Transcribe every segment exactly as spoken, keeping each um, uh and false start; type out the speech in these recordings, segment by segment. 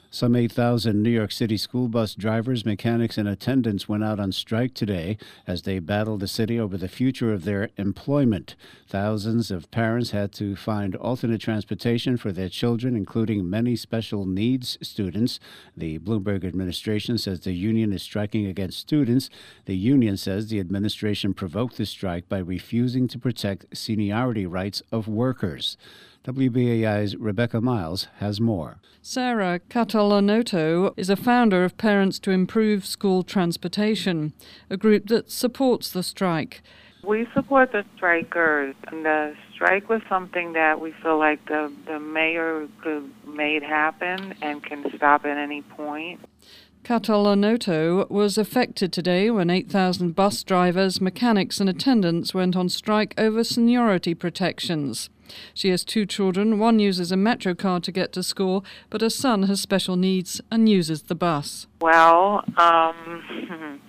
Some eight thousand New York City school bus drivers, mechanics, and attendants went out on strike today as they battled the city over the future of their employment. Thousands of parents had to find alternate transportation for their children, including many special needs students. The Bloomberg administration says the union is striking against students. The union says the administration provoked the strike by refusing to protect seniority rights of workers. W B A I's Rebecca Miles has more. Sarah Catalanoto is a founder of Parents to Improve School Transportation, a group that supports the strike. We support the strikers, and the strike was something that we feel like the, the mayor could made happen and can stop at any point. Catalanoto was affected today when eight thousand bus drivers, mechanics and attendants went on strike over seniority protections. She has two children. One uses a metro car to get to school, but her son has special needs and uses the bus. Well, um,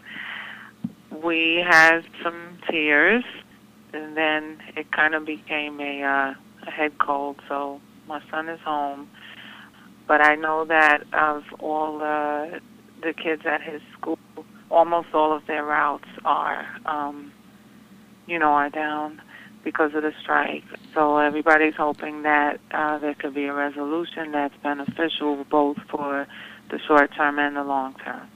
we had some tears, and then it kind of became a, uh, a head cold, so my son is home. But I know that of all the, the kids at his school, almost all of their routes are, um, you know, are down because of the strike. So everybody's hoping that uh, there could be a resolution that's beneficial both for the short term and the long term.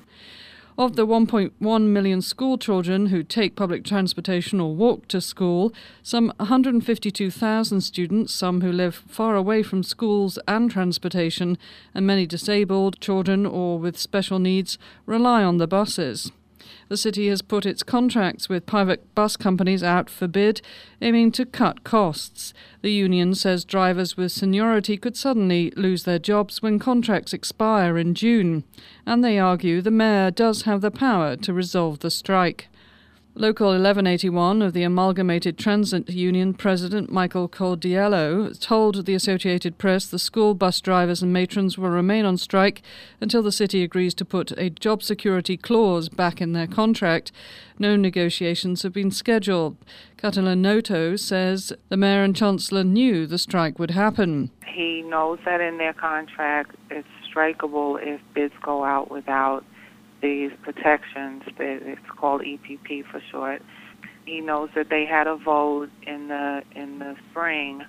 Of the one point one million school children who take public transportation or walk to school, some one hundred fifty-two thousand students, some who live far away from schools and transportation, and many disabled children or with special needs, rely on the buses. The city has put its contracts with private bus companies out for bid, aiming to cut costs. The union says drivers with seniority could suddenly lose their jobs when contracts expire in June, and they argue the mayor does have the power to resolve the strike. Local eleven eighty-one of the Amalgamated Transit Union President Michael Cordiello told the Associated Press the school bus drivers and matrons will remain on strike until the city agrees to put a job security clause back in their contract. No negotiations have been scheduled. Catalanoto says the mayor and chancellor knew the strike would happen. He knows that in their contract it's strikeable if bids go out without these protections. It's called E P P for short. He knows that they had a vote in the in the spring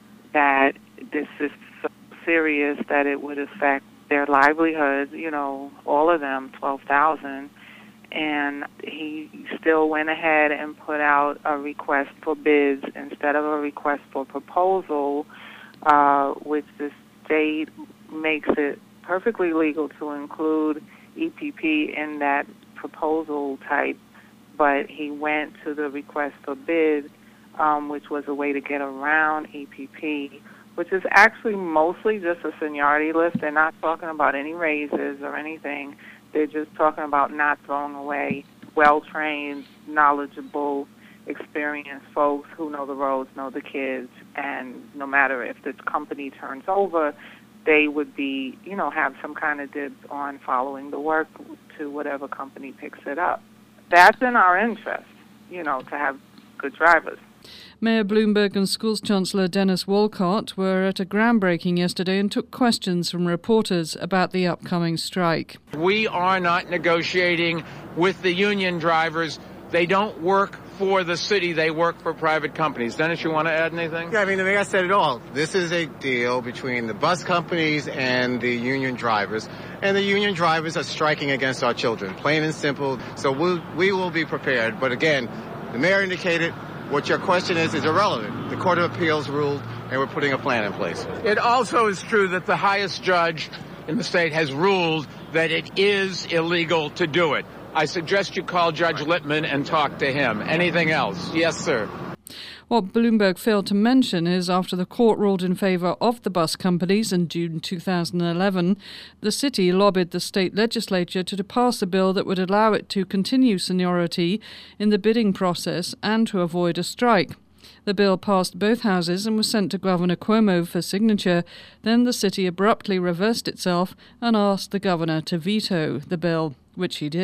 that this is so serious that it would affect their livelihood, you know, all of them, twelve thousand. And he still went ahead and put out a request for bids instead of a request for proposal, uh, which the state makes it perfectly legal to include E P P in that proposal type, but he went to the request for bid, um, which was a way to get around E P P, which is actually mostly just a seniority list. They're not talking about any raises or anything. They're just talking about not throwing away well-trained, knowledgeable, experienced folks who know the roads, know the kids, and no matter if the company turns over, they would be, you know, have some kind of dibs on following the work to whatever company picks it up. That's in our interest, you know, to have good drivers. Mayor Bloomberg and Schools Chancellor Dennis Walcott were at a groundbreaking yesterday and took questions from reporters about the upcoming strike. We are not negotiating with the union drivers. They don't work for the city, they work for private companies. Dennis, you want to add anything? Yeah, I mean, the mayor said it all. This is a deal between the bus companies and the union drivers, and the union drivers are striking against our children, plain and simple. So we'll, we will be prepared. But again, the mayor indicated what your question is is irrelevant. The Court of Appeals ruled, and we're putting a plan in place. It also is true that the highest judge in the state has ruled that it is illegal to do it. I suggest you call Judge Littman and talk to him. Anything else? Yes, sir. What Bloomberg failed to mention is after the court ruled in favour of the bus companies in June two thousand eleven, the city lobbied the state legislature to pass a bill that would allow it to continue seniority in the bidding process and to avoid a strike. The bill passed both houses and was sent to Governor Cuomo for signature. Then the city abruptly reversed itself and asked the governor to veto the bill, which he did.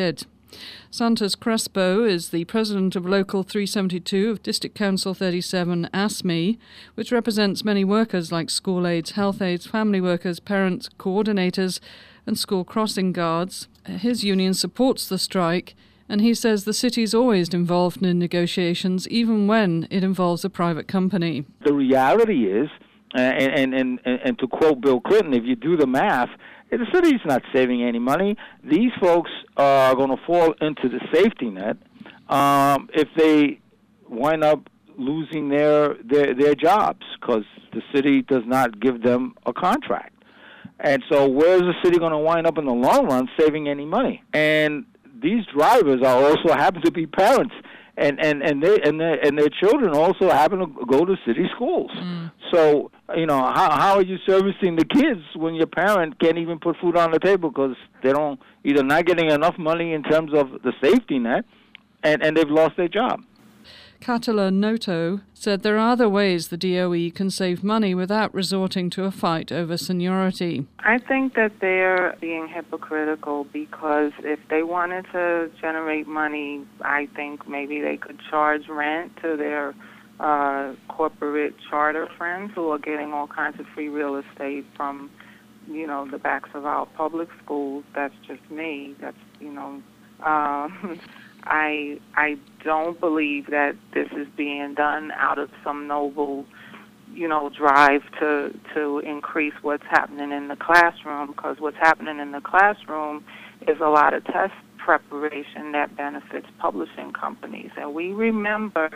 Santos Crespo is the president of Local three seventy-two of District Council thirty-seven, A S M E, which represents many workers like school aides, health aides, family workers, parents, coordinators, and school crossing guards. His union supports the strike, and he says the city is always involved in negotiations, even when it involves a private company. The reality is, and, and, and, and to quote Bill Clinton, if you do the math, the city's not saving any money. These folks are going to fall into the safety net um, if they wind up losing their their, their jobs because the city does not give them a contract. And so where is the city going to wind up in the long run saving any money? And these drivers are also happen to be parents, and and and they and their and their children also happen to go to city schools. Mm. So you know how how are you servicing the kids when your parent can't even put food on the table because they don't either not getting enough money in terms of the safety net, and and they've lost their job. Catala Noto said there are other ways the D O E can save money without resorting to a fight over seniority. I think that they're being hypocritical because if they wanted to generate money, I think maybe they could charge rent to their uh, corporate charter friends who are getting all kinds of free real estate from, you know, the backs of our public schools. That's just me. That's, you know... Um, I I don't believe that this is being done out of some noble, you know, drive to to increase what's happening in the classroom, because what's happening in the classroom is a lot of test preparation that benefits publishing companies. And we remember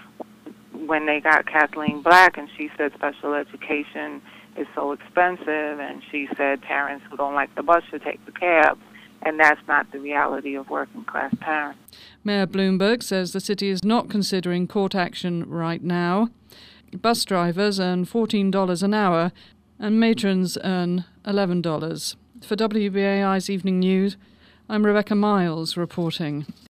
when they got Kathleen Black and she said special education is so expensive, and she said parents who don't like the bus should take the cab. And that's not the reality of working-class parents. Mayor Bloomberg says the city is not considering court action right now. Bus drivers earn fourteen dollars an hour and matrons earn eleven dollars. For W B A I's Evening News, I'm Rebecca Miles reporting.